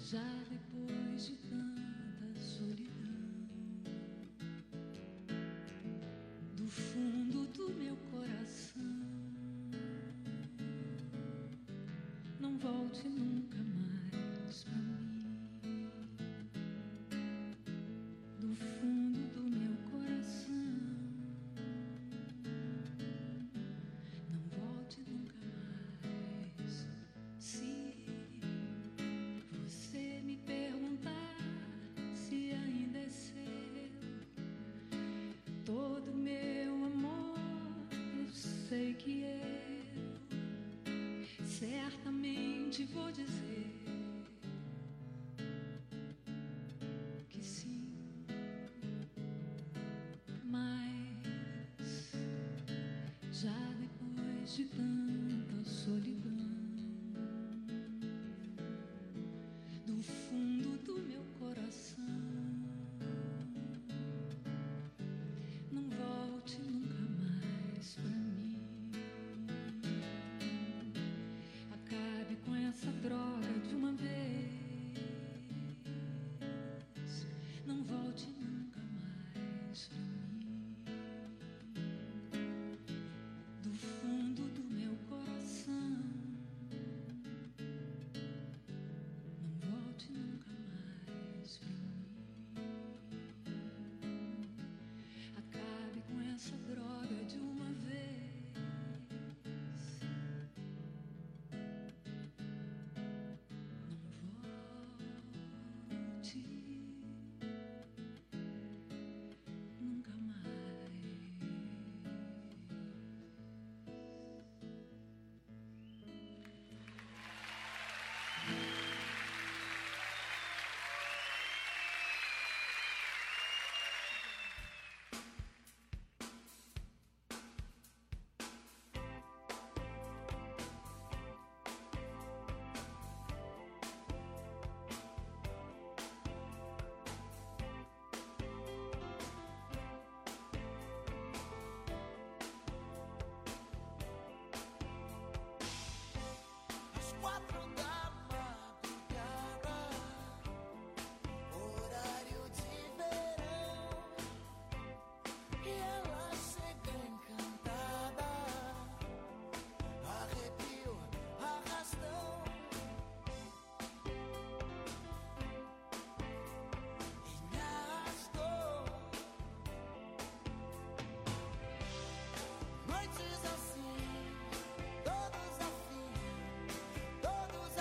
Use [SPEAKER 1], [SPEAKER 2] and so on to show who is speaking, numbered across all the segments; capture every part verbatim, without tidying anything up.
[SPEAKER 1] Já depois de tanta solidão, do fundo do meu coração, não volte nunca mais pra mim. Do fundo do meu coração, não volte nunca mais. Se você me perguntar se ainda é seu todo meu amor, eu sei que eu certamente vou dizer que sim, mas já depois de tanta solidão, do fundo do meu coração, não volte nunca mais pra mim. Acabe com essa droga de uma vez. Não volte nunca mais pra mim. Do fundo do meu coração, não volte nunca mais pra mim. Acabe com essa droga de uma vez. Não volte nunca mais.
[SPEAKER 2] Às quatro da madrugada, horário de verão, e ela chega encantada, arrepio, arrastão, e me arrastou. Noites assim, todos afim, todos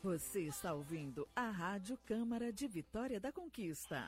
[SPEAKER 3] Você está ouvindo a Rádio Câmara de Vitória da Conquista.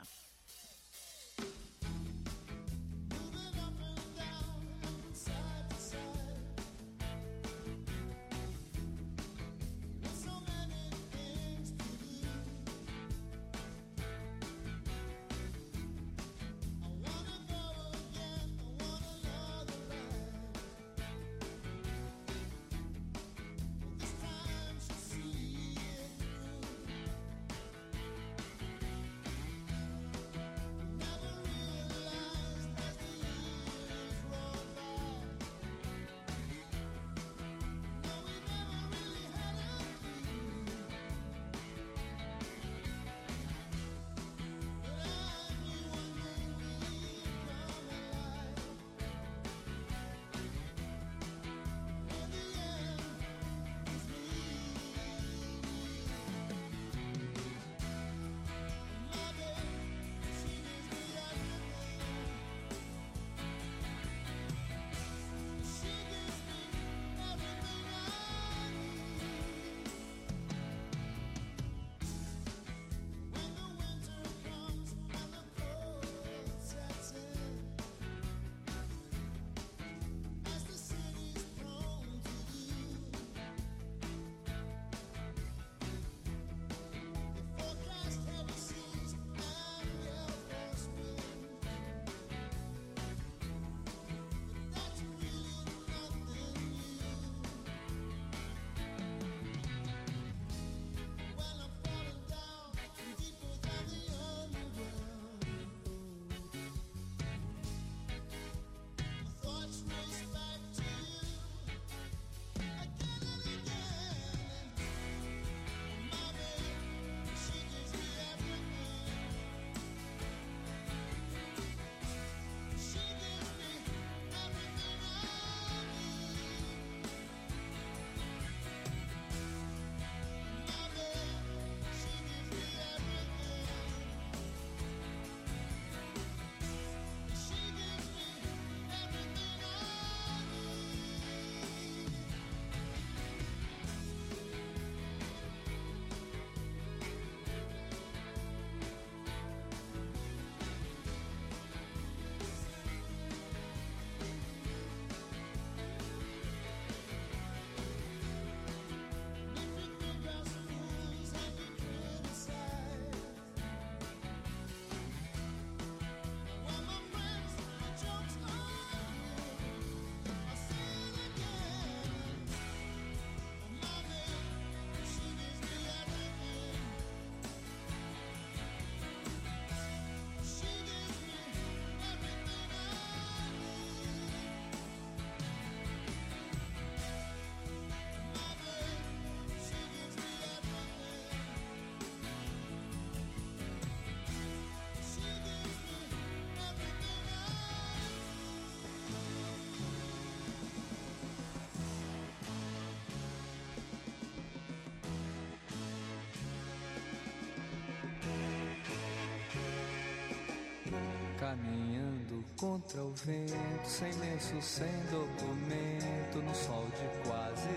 [SPEAKER 4] Caminhando contra o vento, sem lenço, sem documento, no sol de quase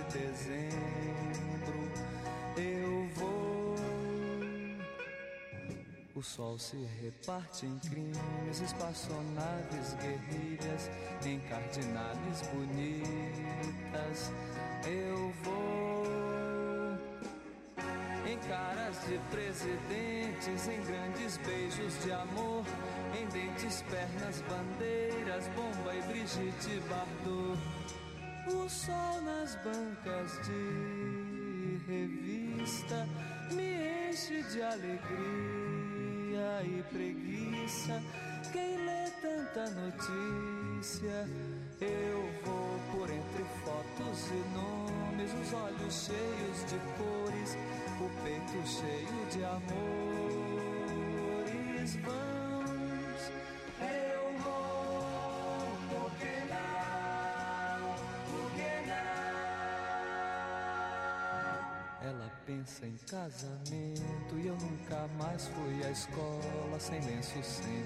[SPEAKER 4] dezembro, eu vou. O sol se reparte em crimes, espaçonaves, guerrilhas, encardinales bonitas, eu vou. Em caras de presidentes, em grandes beijos de amor, em dentes, pernas, bandeiras, Bomba e Brigitte Bardot. O sol nas bancas de revista me enche de alegria e preguiça. Quem lê tanta notícia? Eu vou por entre fotos e nomes, os olhos cheios de cores, o peito cheio de amores. Vamos, eu vou, porque não, porque não? Ela pensa em casamento e eu nunca mais fui à escola, sem lenço, sem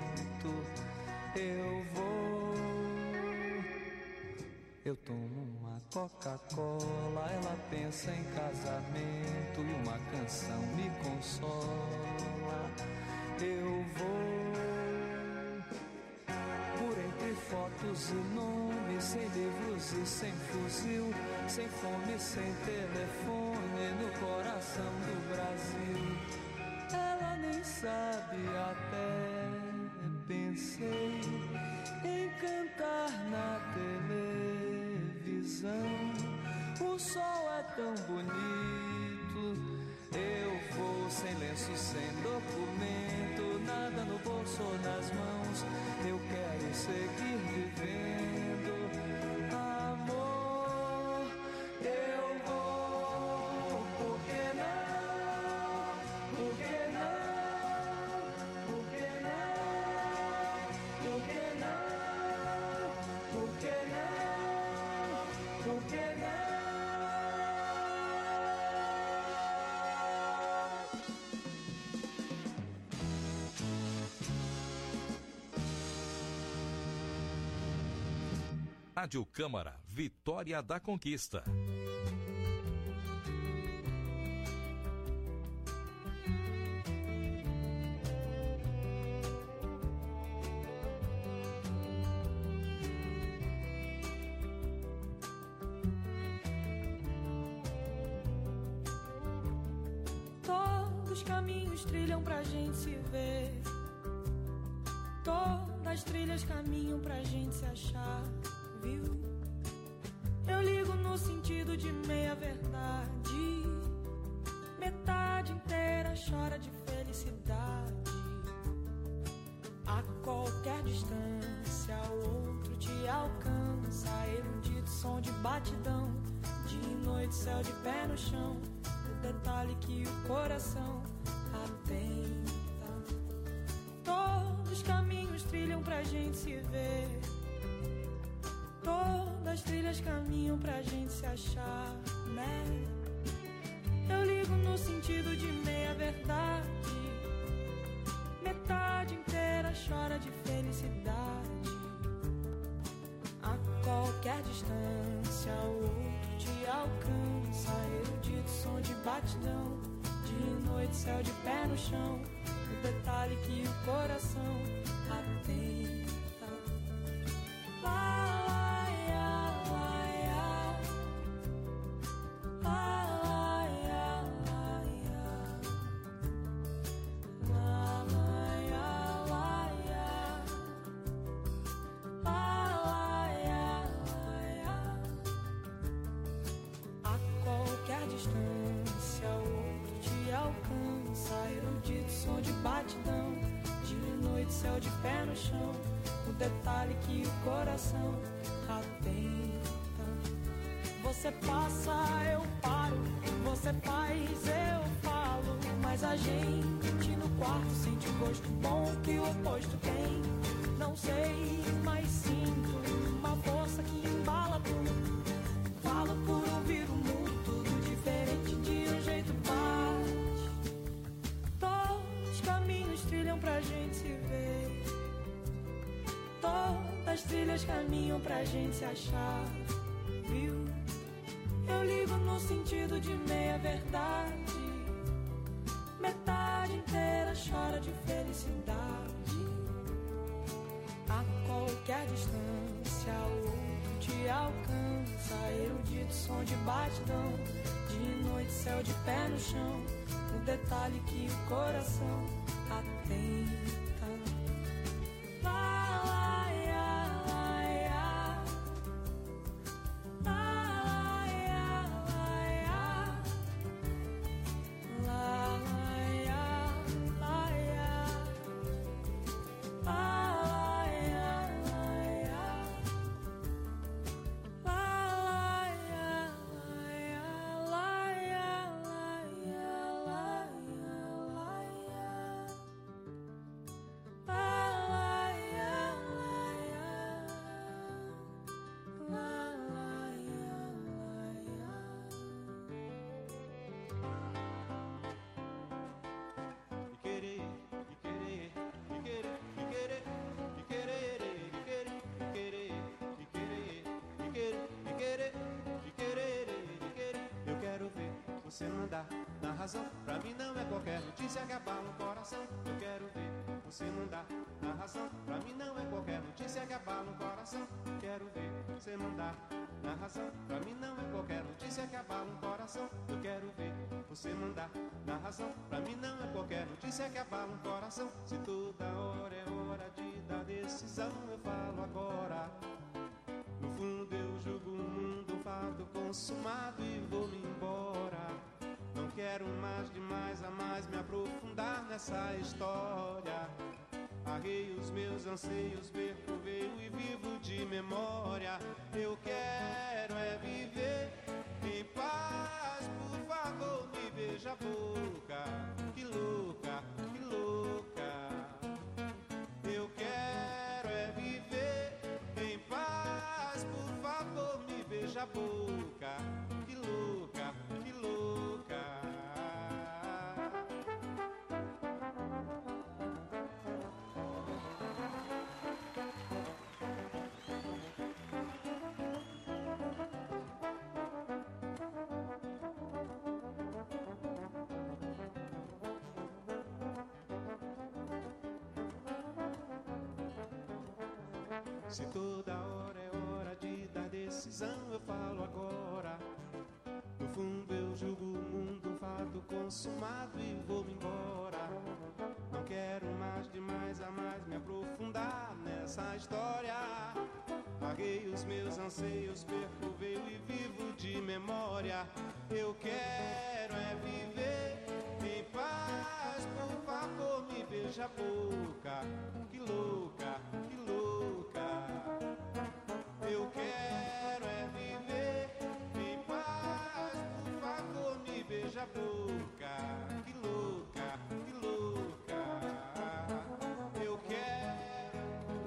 [SPEAKER 4] documento. Eu vou, eu tomo uma uma Coca-Cola, ela pensa em casamento e uma canção me consola. Eu vou por entre fotos e nomes, sem livros e sem fuzil, sem fome, sem telefone, no coração do Brasil. Ela nem sabe, até pensei em cantar na televisão. O sol é tão bonito, eu vou sem lenço, sem documento, nada no bolso ou nas mãos. Eu quero seguir vivendo, amor. Eu vou, por que não? Por que não? Por que não? Por que não? Por que não? Por que não?
[SPEAKER 5] Rádio Câmara, Vitória da Conquista.
[SPEAKER 1] Todos os caminhos trilham pra gente se ver. Todas as trilhas caminham pra gente se achar, viu? Eu ligo no sentido de meia verdade. Metade inteira chora de felicidade. A qualquer distância o outro te alcança. Erudito som de batidão. De noite céu de pé no chão. O detalhe que o coração atenta. Todos os caminhos trilham pra gente se ver. Todas as trilhas caminham pra gente se achar, né? Eu ligo no sentido de meia verdade. Metade inteira chora de felicidade. A qualquer distância o outro te alcança. Erudito som de batidão. De noite céu de pé no chão. O detalhe que o coração atenta. Lá, lá, ia, lá, ia. Lá, lá, ia, lá, ia. Lá, lá, ia, lá, ia. Lá, lá, ia, lá, ia. A qualquer distância o outro te alcança. Erudito som de batidão. De noite céu de pé no chão. O detalhe que o coração atenta. Você passa, eu paro. Você faz, eu falo. Mas a gente no quarto sente o gosto bom que o oposto tem. Não sei, mas sinto uma força que embala tudo. Falo por ouvir o mundo, tudo diferente de um jeito bate. Todos os caminhos trilham pra gente se ver. Todas as trilhas caminham pra gente se achar, viu? Eu ligo no sentido de meia verdade. Metade inteira chora de felicidade. A qualquer distância o outro te alcança. Erudito som de batidão. De noite céu de pé no chão. O detalhe que o coração atenta. Lá, lá, ia, lá, ia. Lá, lá, ia, lá, ia. Lá, lá, ia, lá, ia. Lá, lá, ia, lá, ia. Lá, lá, ia, lá, ia. Lá, ia, lá, ia, lá, ia, lá, ia.
[SPEAKER 6] você mandar na razão. Pra mim não é qualquer notícia que abala o coração. Eu quero ver você mandar na razão. Pra mim não é qualquer notícia que abala o coração. Eu quero ver você mandar na razão. Pra mim não é qualquer notícia que abala o coração. Eu quero ver você mandar na razão. Pra mim não é qualquer notícia que abala o coração. Se toda hora é hora de dar decisão, eu falo agora. No fundo eu julgo o mundo um fato consumado e vou-me embora. Não quero mais demais a mais me aprofundar nessa história. Arrei os meus anseios, perco o veio e vivo de memória. Eu quero é viver em paz, por favor me beija a boca. Que louca, que louca. Eu quero é viver em paz, por favor me beija a boca. Que louca, que louca. Se toda hora é hora de dar decisão, eu falo agora. No fundo eu julgo o mundo um fato consumado e vou-me embora. Não quero mais demais a mais me aprofundar nessa história. Larguei os meus anseios, perco o veio e vivo de memória. Eu quero é viver em paz, por favor me beija a boca. Que louca, que louca. Eu quero é viver em paz, por favor me beija a boca. Que louca, que louca. Eu quero.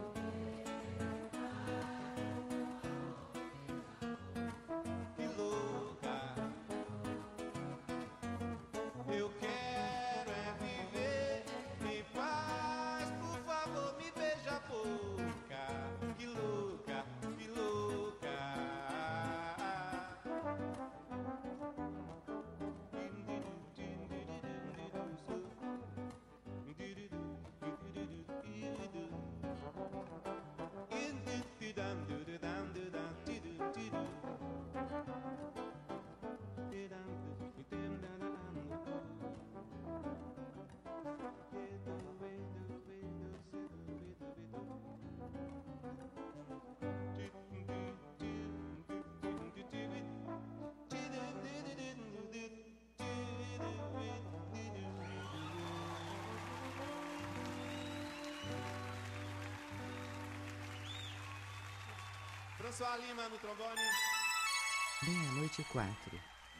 [SPEAKER 6] Que louca. Eu quero é viver em paz, por favor me beija a boca. Que louca, que louca. François Lima no trombone.
[SPEAKER 7] Meia-noite e quatro.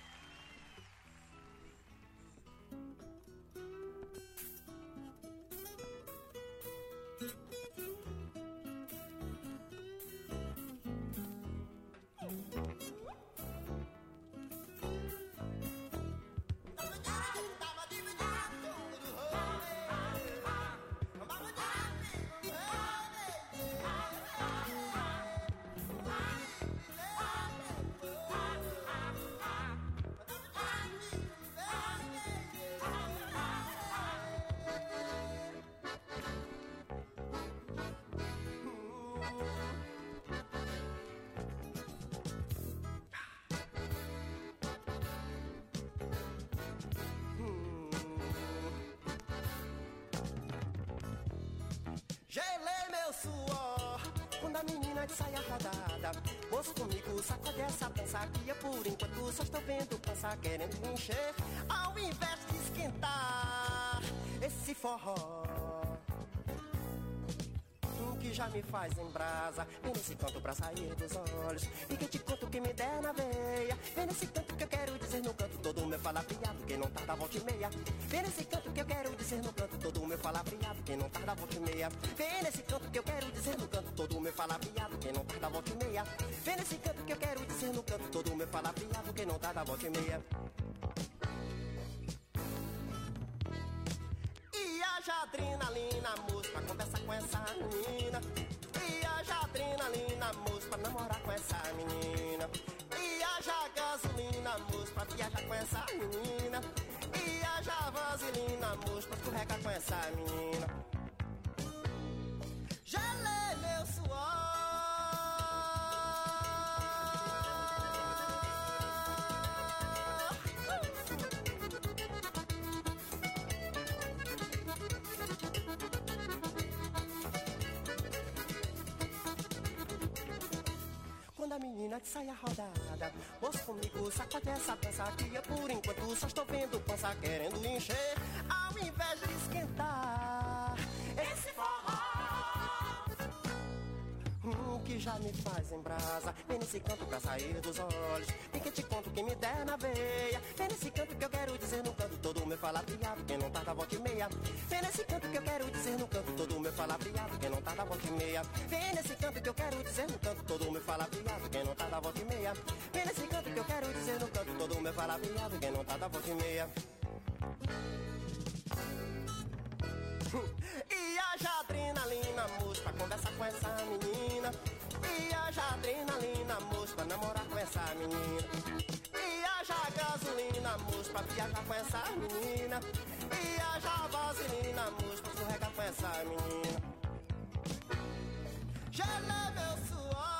[SPEAKER 8] Gelei meu suor quando a menina de saia rodada pôs comigo, sacode essa dança que eu por enquanto só estou vendo passar querendo me encher ao invés de esquentar esse forró que já me faz em brasa. Vem nesse canto pra sair dos olhos e que te conto que me der na veia. Vem nesse canto que eu quero dizer no canto todo o meu palavreado que não tarda volta e meia. Vem nesse canto que eu quero dizer no canto todo o meu palavreado que não tarda volta e meia. Vem nesse canto que eu quero dizer no canto todo o meu palavreado que não tarda volta e meia. Vem nesse canto que eu quero dizer no canto todo o meu palavreado que não tarda volta e meia. E haja adrenalina, moço, pra conversar com essa menina. E haja adrenalina, moço, pra namorar com essa menina. E haja gasolina, moço, pra viajar com essa menina. E haja vaselina, moço, pra escorregar com essa menina. Gelei meu suor. Quando a menina que sai a rodada, moço comigo, sacode essa dança aqui. Eu por enquanto só estou vendo pança querendo encher, ao invés de esquentar esse forró. Hum, que já me faz em brasa. Vem nesse canto pra sair dos olhos. Tem que te conto que me der na veia. Vem nesse canto que eu quero dizer no canto todo meu palavreado. Quem não tá da volta e meia. Vem nesse canto que eu quero dizer no canto todo meu palavreado. Quem não tá da volta e meia. Vem nesse canto que eu quero dizer no canto todo meu palavreado. Quem não tá da volta e meia. Vem nesse canto que eu quero dizer no canto todo meu palavreado. Quem não tá da volta e meia. E haja adrenalina, moço, pra conversar com essa menina. E haja adrenalina, moço, pra namorar com essa menina. E haja gasolina, moço, pra viajar com essa menina. E haja vaselina, moço, pra escorregar com essa menina. Gelei meu suor.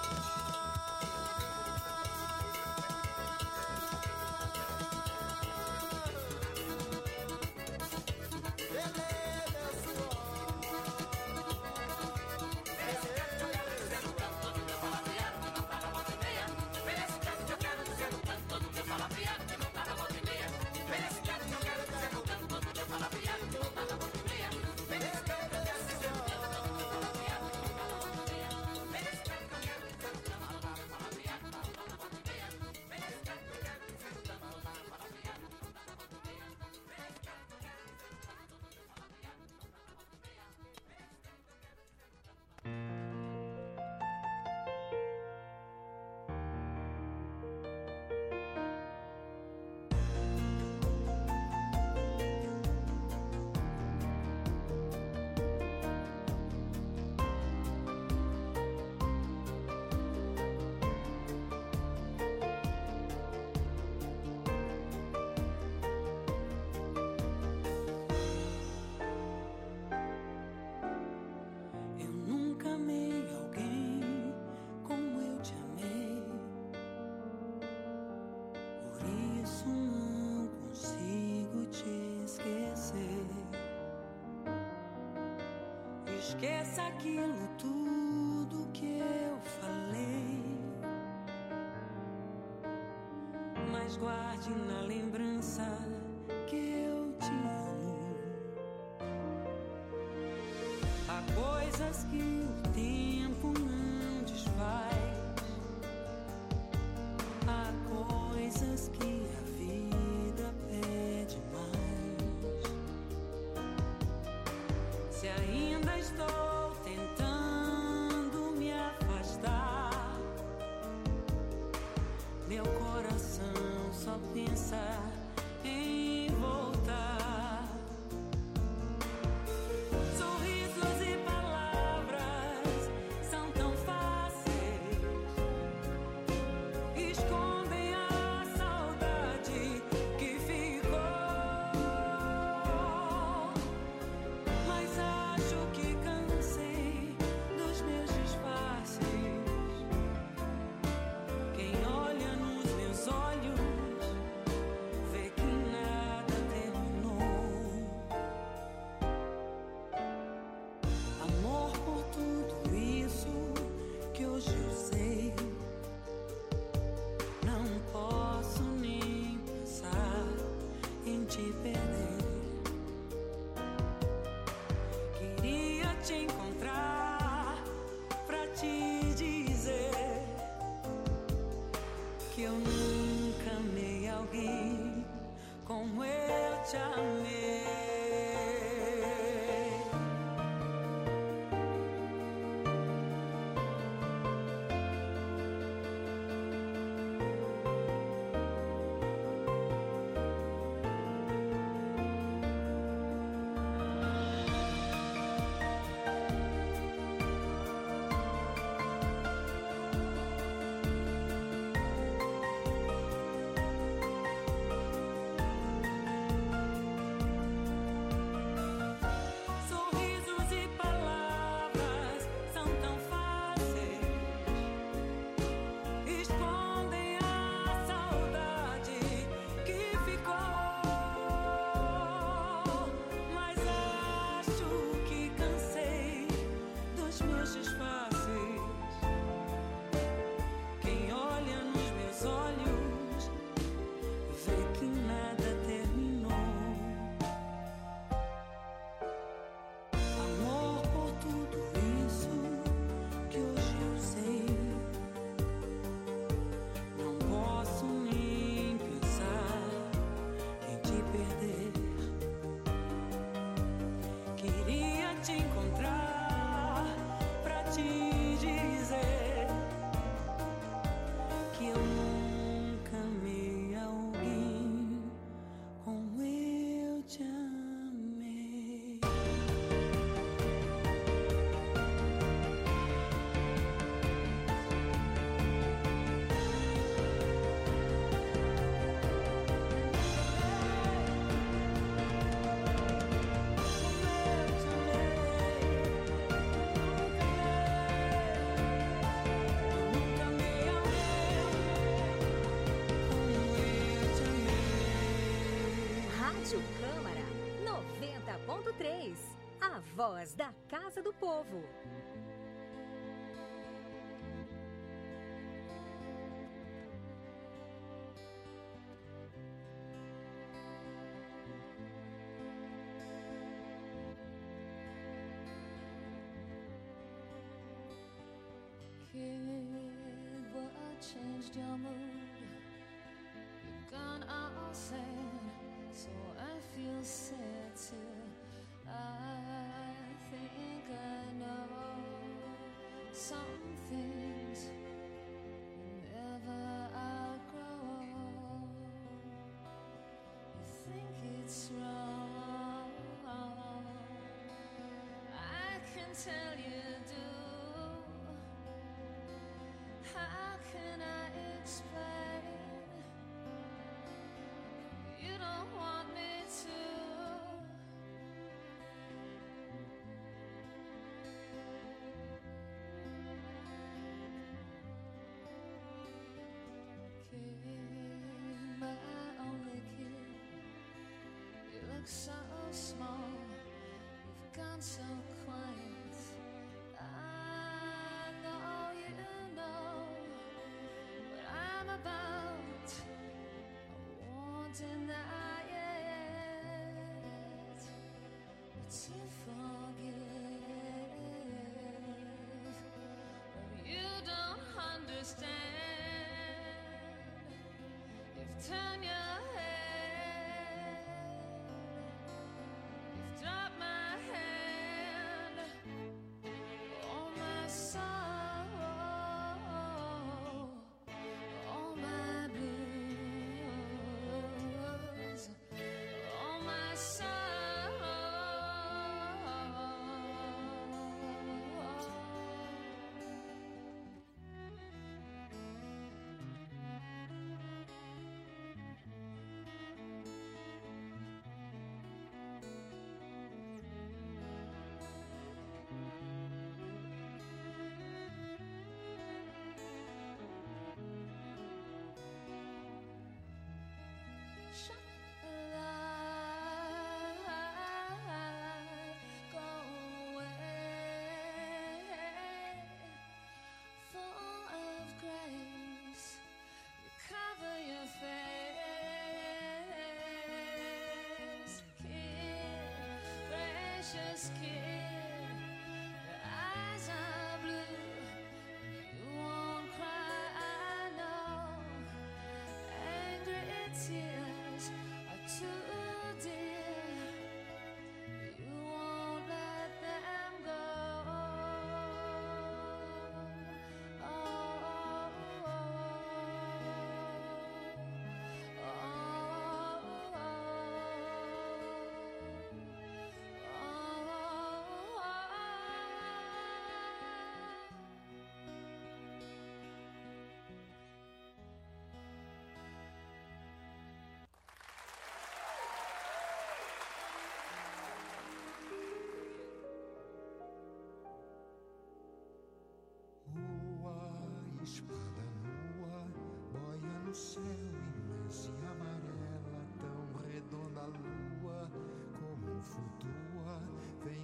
[SPEAKER 1] Esqueça aquilo tudo que eu falei, mas guarde na lembrança que eu te amo. Há coisas que o tempo não desfaz, há coisas que a vida pede mais. Se ainda estou tentando me afastar, meu coração só pensa em voltar. Sorrisos e palavras são tão fáceis, escondem a saudade que ficou. Mas acho que cansei dos meus disfarces. Quem olha nos meus olhos vê que nada terminou. Amor por tudo isso que hoje eu sei, não posso nem pensar em te perder. Queria te encontrar pra te dizer que eu nunca amei alguém como eu te amei. acho que cansei dos meus disfarces. Quem olha nos meus olhos vê que nada terminou. Amor por tudo isso que hoje eu sei. Não posso nem pensar em te perder. Queria te encontrar pra te dizer que eu nunca amei alguém como eu te amei. Nunca amei alguém como eu te amei.
[SPEAKER 9] Rádio Câmara noventa ponto três. A voz da Casa do Povo.
[SPEAKER 10] Kid, what changed your mood? You've gone all sad, so I feel sad too. I think I know some things never outgrow. You think it's wrong, I can tell you do. How can I explain? You don't want me to. Kid, my only kid, you look so small, you've gone so quiet. I know you know what I'm about. I won't deny it, but to forgive, but you don't understand. You've turned your head, you've dropped my hand. All my sorrow, all my blues, all my sorrow. Shut the light, go away, full of grace, you cover your face, kid, gracious kid, your eyes are blue, you won't cry, I know, angry tears are too dear, you won't let them go. Oh, oh, oh, oh,
[SPEAKER 11] Rua, espada nua, boia no céu imensa e amarela, tão redonda a lua, como flutua, vem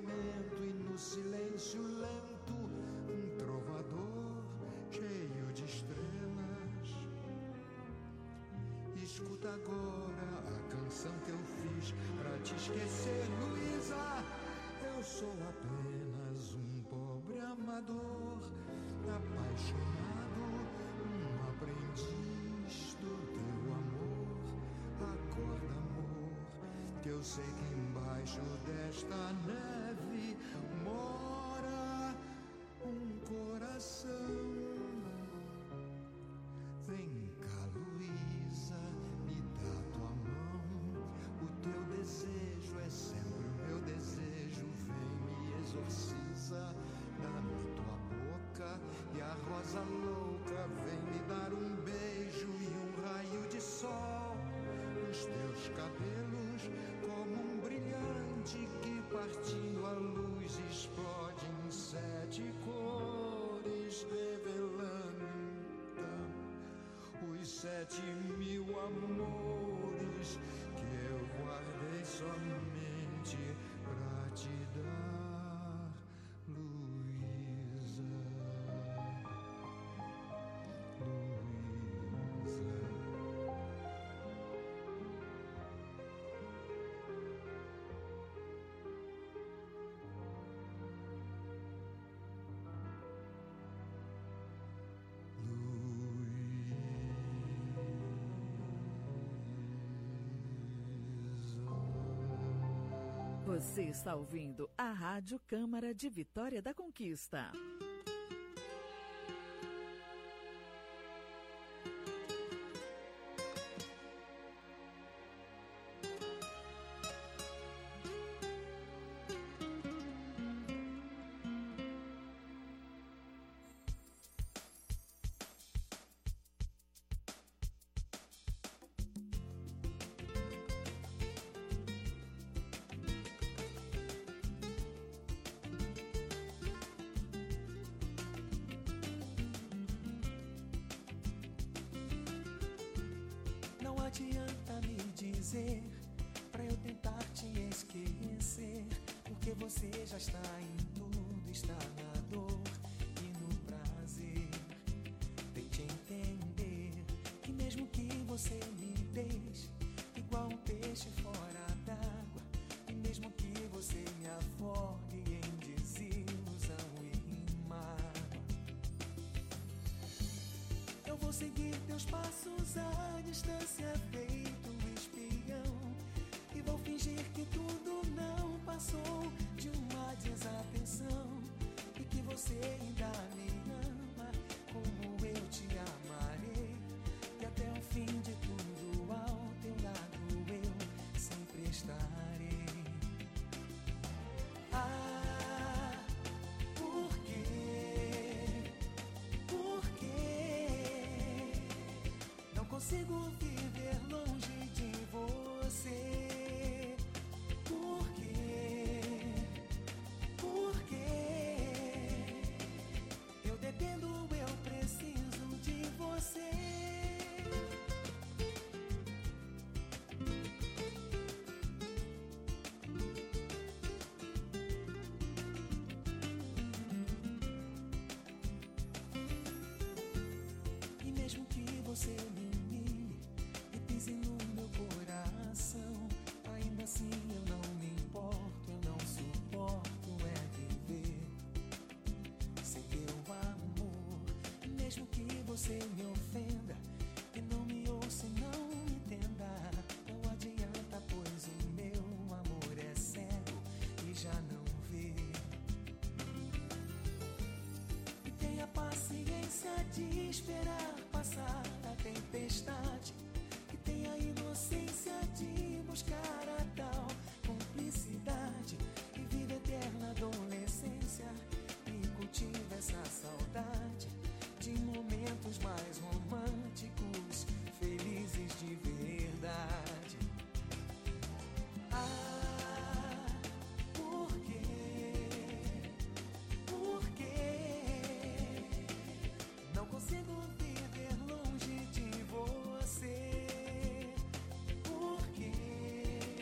[SPEAKER 11] lamento e no silêncio lento um trovador cheio de estrelas. Escuta agora a canção que eu fiz pra te esquecer, Luísa. Eu sou apenas um pobre amador, apaixonado, um aprendiz do teu amor. Acorda, amor, que eu sei que embaixo desta neve mora um coração. Vem cá, Luísa, me dá tua mão. O teu desejo é sempre o meu desejo. Vem, me exorciza, dá-me tua boca e a rosa louca. Vem me dar um beijo e um raio de sol. Os teus cabelos como um brilhante que partindo a luz explode em sete cores, revelando então os sete mil amores que eu guardei somente pra te dar, Luísa, Luísa.
[SPEAKER 3] Você está ouvindo a Rádio Câmara de Vitória da Conquista.
[SPEAKER 1] Não adianta me dizer pra eu tentar te esquecer, porque você já está em tudo, está na dor e no prazer. Tente entender que mesmo que você me deixe igual um peixe fora d'água, e mesmo que você me afogue em desilusão e mágoa, eu vou seguir teus passos à distância, feito um espião, e vou fingir que tudo não passou de uma desatenção, e que você ainda me ama como eu te amarei, e até o fim de tudo ao teu lado eu sempre estarei. Ah, por quê? Por quê? Não consigo viver longe de você. Por quê? Por quê? Eu dependo, eu preciso de você. E mesmo que você me humilhe e pise no meu coração, ainda assim eu não me importo, eu não suporto é viver sem teu amor. E mesmo que você me ofenda e não me ouça e não me entenda, não adianta, pois o meu amor é cego e já não vê. E tenha paciência de esperar passar a tempestade, e tenha a inocência de buscar a tal cumplicidade, e viva eterna adolescência e cultiva essa saudade de momentos mais românticos, felizes de verdade. Ah, por quê? Por quê? Não consigo viver longe de você. Por quê?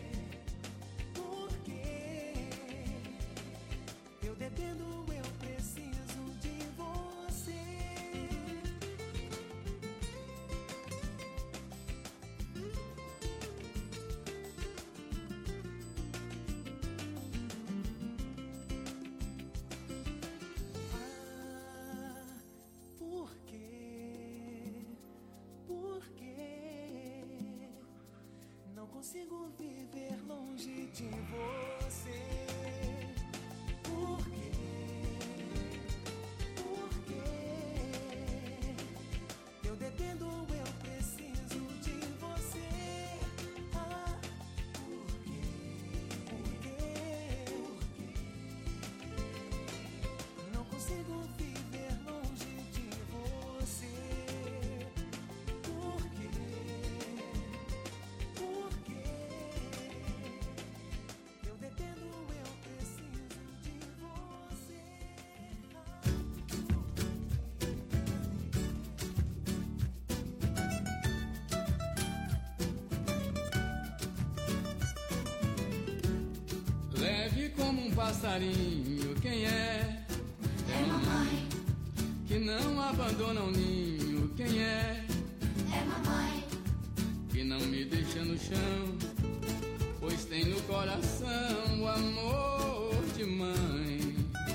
[SPEAKER 12] como um passarinho, quem é?
[SPEAKER 2] É mamãe.
[SPEAKER 12] Que não abandona o ninho, quem é?
[SPEAKER 2] É mamãe.
[SPEAKER 12] Que não me deixa no chão, pois tem no coração o amor de mãe.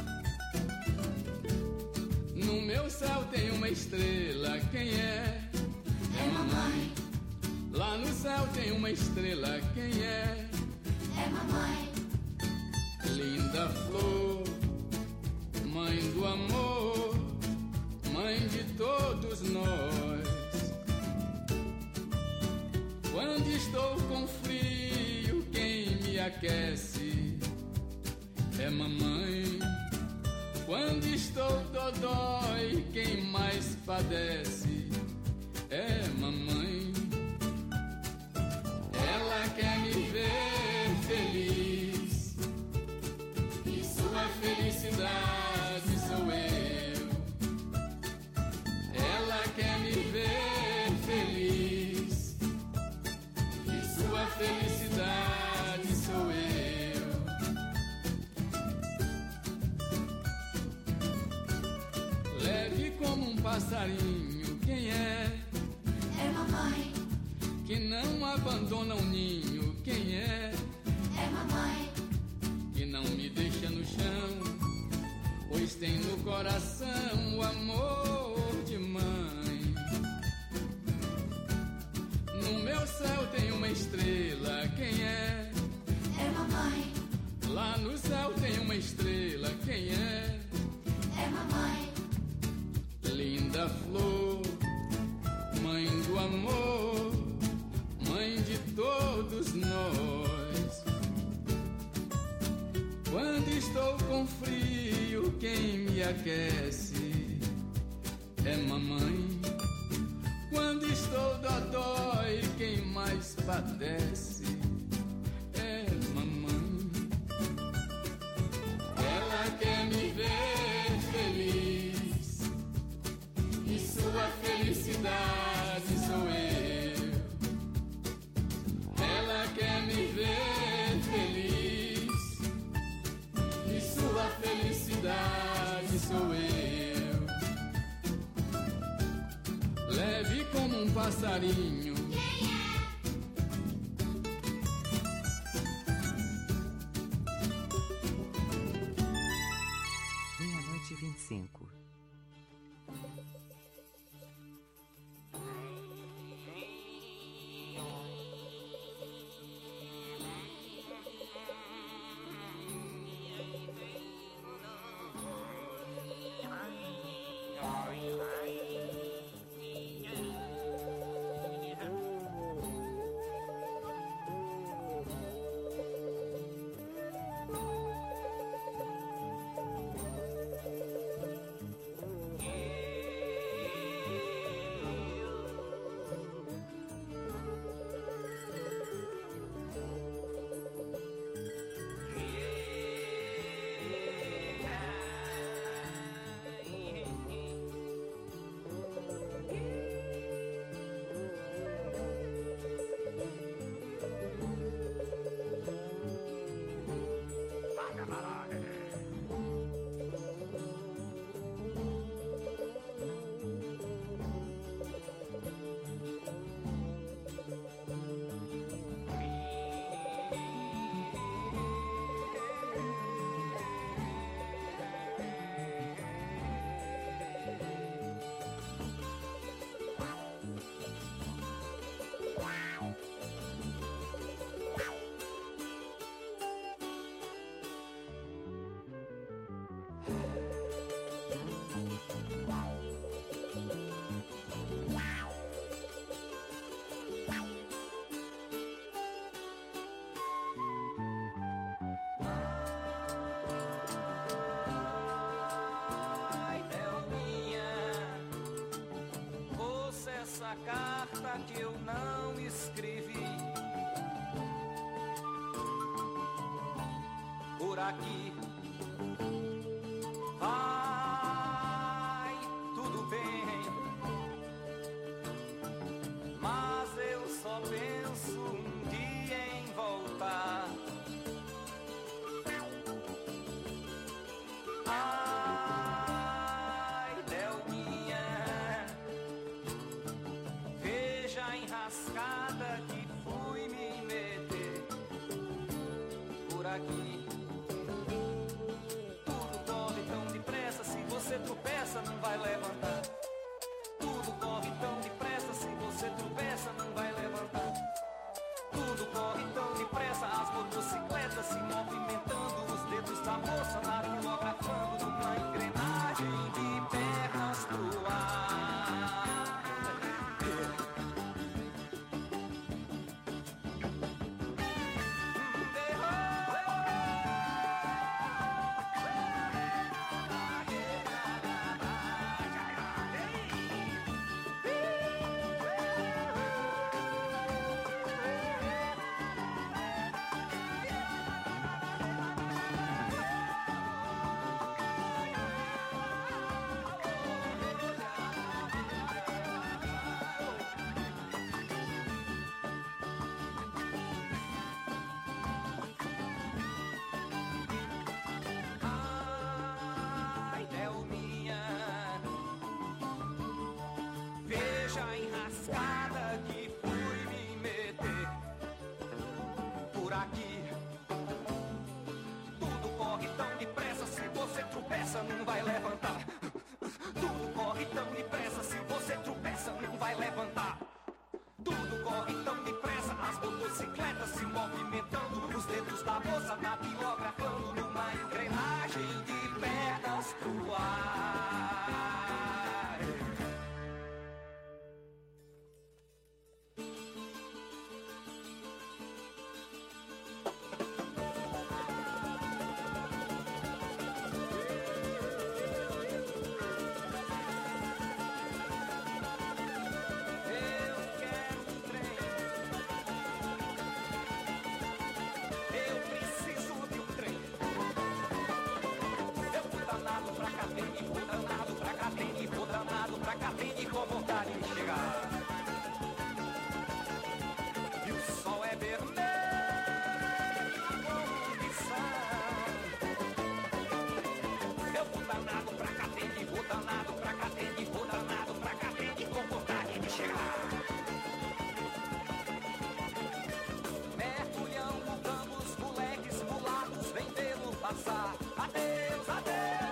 [SPEAKER 12] No meu céu tem uma estrela, quem é?
[SPEAKER 2] É mamãe.
[SPEAKER 12] Lá no céu tem uma estrela, quem é?
[SPEAKER 2] É mamãe.
[SPEAKER 12] Linda flor, mãe do amor, mãe de todos nós. Quando estou com frio, quem me aquece é mamãe. Quando estou dodói, quem mais padece é mamãe. Ela quer me ver feliz, e sua felicidade sou eu. Ela quer me ver feliz, e sua felicidade sou eu. Leve como um passarinho, quem é?
[SPEAKER 2] É mamãe.
[SPEAKER 12] Que não abandona o ninho, quem é?
[SPEAKER 2] É mamãe.
[SPEAKER 12] Que não me deixa no chão, pois tem no coração o amor de mãe. No meu céu tem uma estrela, quem é?
[SPEAKER 2] É mamãe.
[SPEAKER 12] Lá no céu tem uma estrela, quem é?
[SPEAKER 2] É mamãe.
[SPEAKER 12] Linda flor, mãe do amor, mãe de todos nós. Quando estou com frio, quem me aquece é mamãe. Quando estou dodói, quem mais padece é mamãe. Ela quer me ver feliz, e sua felicidade sou eu. Ela quer me ver feliz, e sua felicidade sou eu. Leve como um passarinho.
[SPEAKER 7] Meia-noite e vinte e cinco.
[SPEAKER 4] Carta que eu não escrevi por aqui. Vai, tudo bem, mas eu só penso um dia em voltar. aqui. Tudo corre tão depressa, se você tropeça não vai levantar. Tudo corre tão depressa, se você tropeça não vai levantar. Tudo corre tão depressa, as motocicletas se movimentando, os dedos da moça datilografando numa engrenagem de pernas pro ar. A enrascada que fui me meter por aqui. Tudo corre tão depressa, se você tropeça não vai levantar. Tudo corre tão depressa, se você tropeça não vai levantar. Tudo corre tão depressa, as motocicletas se movimentando, os dedos da moça datilografando numa engrenagem de pernas pro ar. Com vontade de chegar. E o sol é vermelho como missão. Eu vou danado pra Catende, vou danado pra Catende, vou danado pra Catende com vontade de chegar. Mergulhão, mudamos, moleques, mulatos, vem vê-lo passar. Adeus, adeus.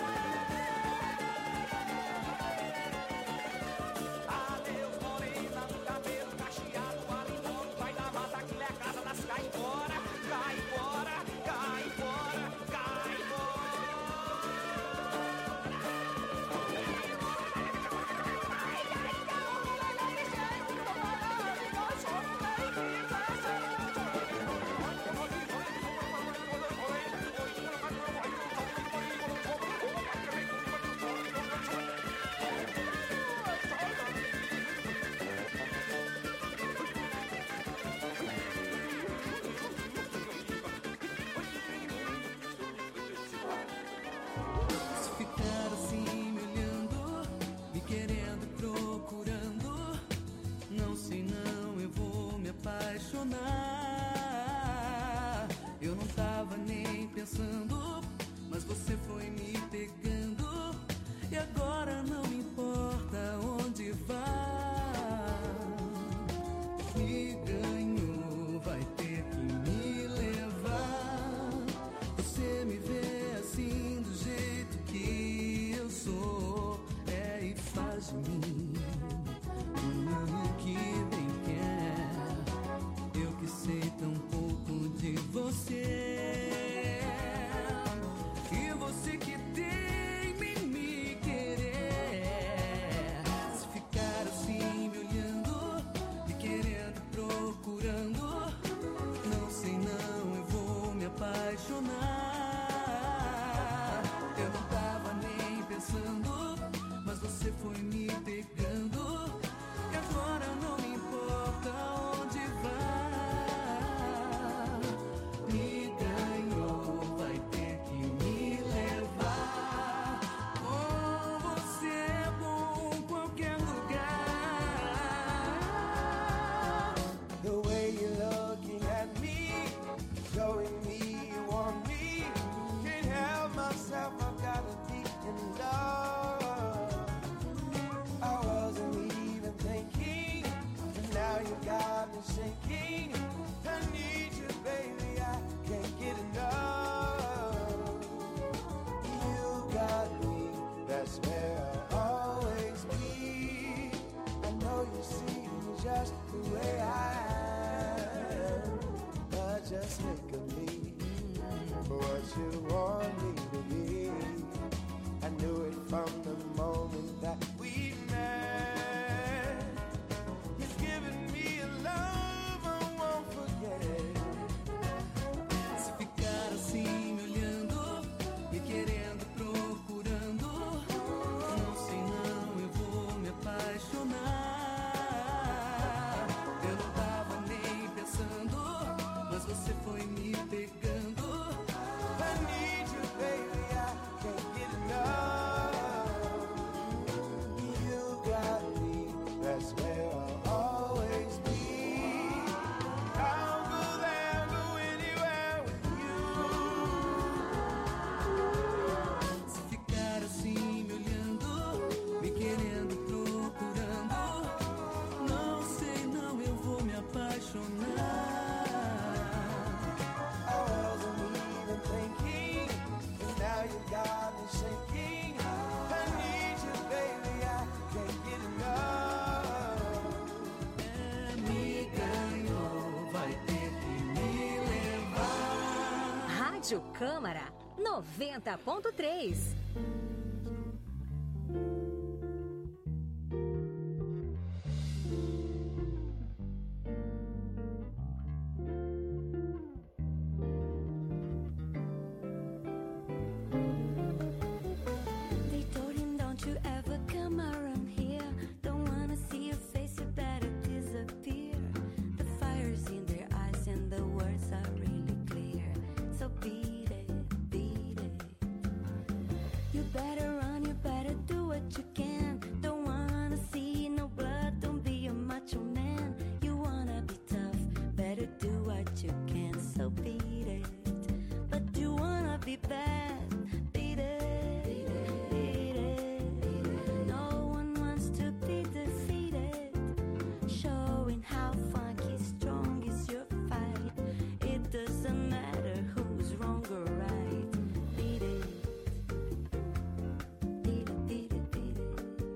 [SPEAKER 4] Cai fora, cai fora, cai fora, cai
[SPEAKER 13] Eu não tava nem pensando, mas você foi me pegando. E agora não me importa onde vai. Me ganhou, vai ter que me levar. Você me vê assim do jeito que eu sou. É e faz de mim o que bem quer. Eu que sei tão pouco de você, e você que tem em me querer. Se ficar assim me olhando, me querendo, procurando, não sei não, eu vou me apaixonar. Eu não tava nem pensando, mas você foi me pegando. E agora não me importa onde vai. Me ganhou, vai ter que me levar. Com você é bom em qualquer lugar.
[SPEAKER 14] The way you're looking at me, showing me you want me. Can't help myself, I've gotta be in love. I wasn't even thinking, and now you got me sinking. I need you, baby, I can't get enough. you want me to be. I knew it from the moment that we met. He's given me a love I won't forget.
[SPEAKER 13] Se ficar assim me olhando, me querendo, procurando, não sei não, eu vou me apaixonar. Eu não tava nem pensando, mas você foi me pegando.
[SPEAKER 14] I need you, baby, I can't get enough. You got me, that's where I'll always be. I'll go there, go anywhere with you.
[SPEAKER 13] Se ficar assim me olhando, me querendo, procurando, não sei não, eu vou me apaixonar.
[SPEAKER 14] I wasn't even thinking, and now you got me shaking. I need you, baby, I can't get enough.
[SPEAKER 13] É, me ganhou, vai ter que me levar.
[SPEAKER 9] Rádio Câmara noventa ponto três.
[SPEAKER 10] They told him, don't you ever come around here. Don't wanna see your face, you better disappear. The fire's in their eyes and the words are really clear. So beat it, beat it. You better run, you better do what you can. Don't wanna see no blood, don't be a macho man. You wanna be tough, better do what you can. So beat it. But you wanna be bad, beat it, beat it. No one wants to be defeated. Showing how funky strong is your fight. It doesn't matter who's wrong or right. Beat it, beat it, beat it, beat it.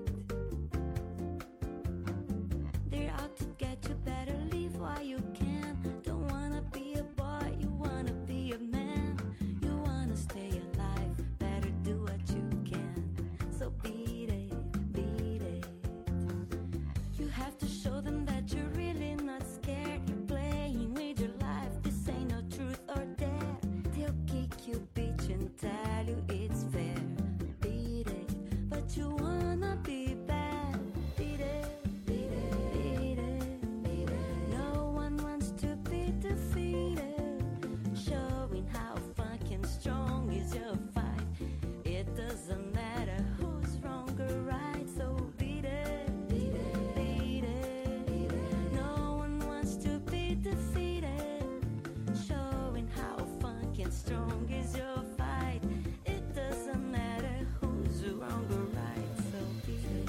[SPEAKER 10] They're out to get you, better leave while you can. Don't wanna be a boy, you wanna be a man. You wanna stay alive, better do what you can. So beat it, beat it. You have to show them that you're really not scared. You're playing with your life, this ain't no truth or dare. They'll kick you, bitch, and tell you it's fair. Beat it, but you wanna be bad. Beat it, beat it, beat it, beat it. No one wants to be defeated. Showing how fucking strong is your fight. It doesn't matter who's wrong or right. So beat it, beat it, beat it, beat it. No one wants to be defeated. Showing how fucking strong is your fight. It doesn't matter who's wrong or right. So beat it,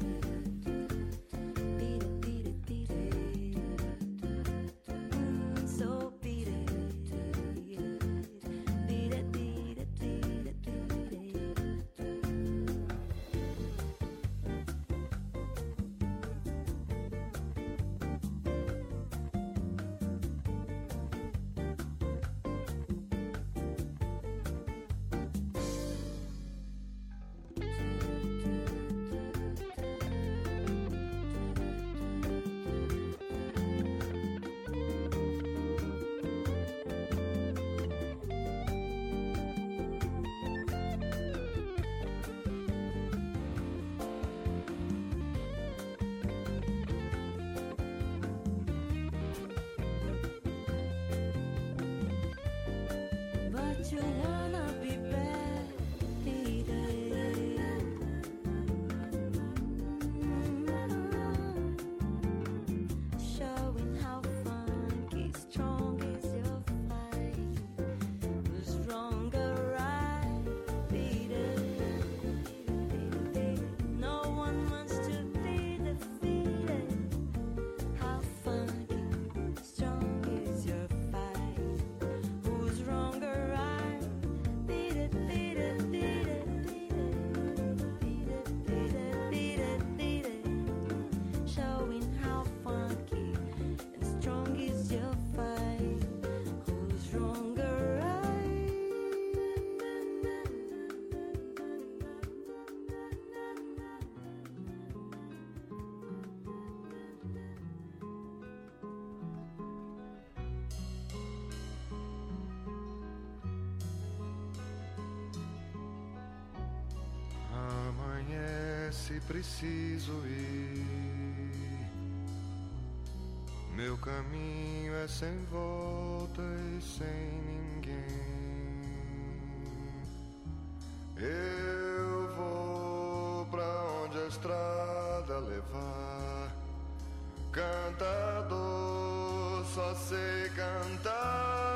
[SPEAKER 10] beat it, beat it, beat it. Mm, so beat it, beat it, beat it, beat it, beat it, beat it. But you wanna be bad, beat it. Showing how funky strong is your fight. Who's wrong or right? Beat it, beat it, beat it. No one wants to be defeated. How funky strong is your fight? Who's wrong or right?
[SPEAKER 11] se preciso ir. Meu caminho é sem volta e sem ninguém. Eu vou pra onde a estrada levar. Cantador, só sei cantar.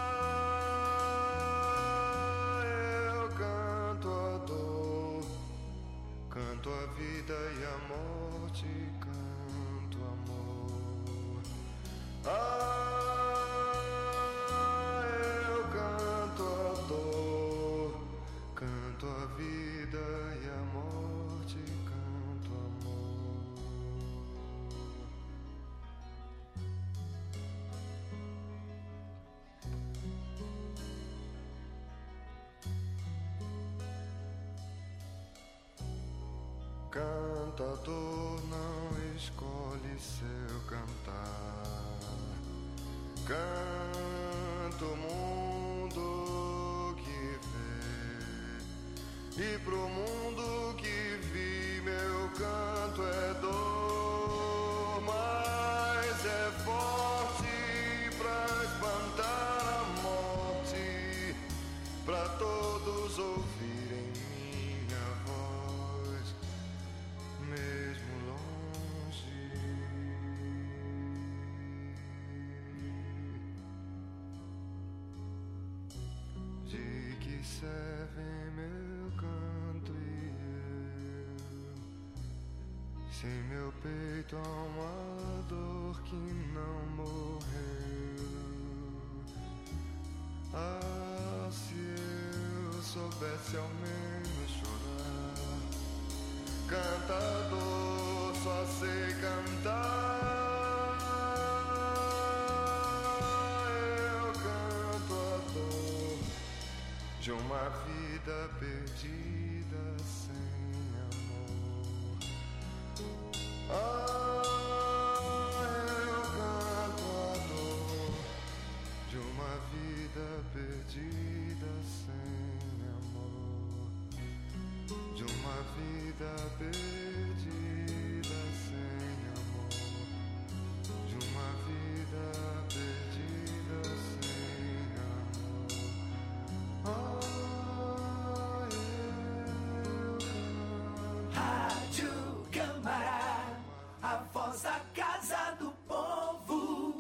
[SPEAKER 11] Canto a vida e a morte, canto amor. Ah, eu canto a dor, canto a vida e a morte, canto amor. Cantador não escolhe seu cantar. Canto o mundo que vê, e pro mundo que vi meu canto é dor, mas é forte pra espantar a morte, pra todos ouvirem minha voz. Mesmo longe, de que servem meu canto e eu, sem meu peito há uma dor que não morreu. Ah, se eu soubesse ao menos chorar. Cantador, só sei cantar. Eu canto a dor de uma vida perdida sem amor. Ah, eu canto a dor de uma vida perdida sem amor. De uma vida perdida sem amor. De uma vida perdida sem amor. Ah, eu...
[SPEAKER 1] Rádio Câmara, a voz da casa do povo.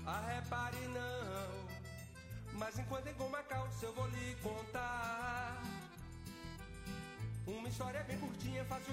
[SPEAKER 15] Ah, repare não. Mas enquanto em Goma Calça eu vou lhe contar uma história bem curtinha, fácil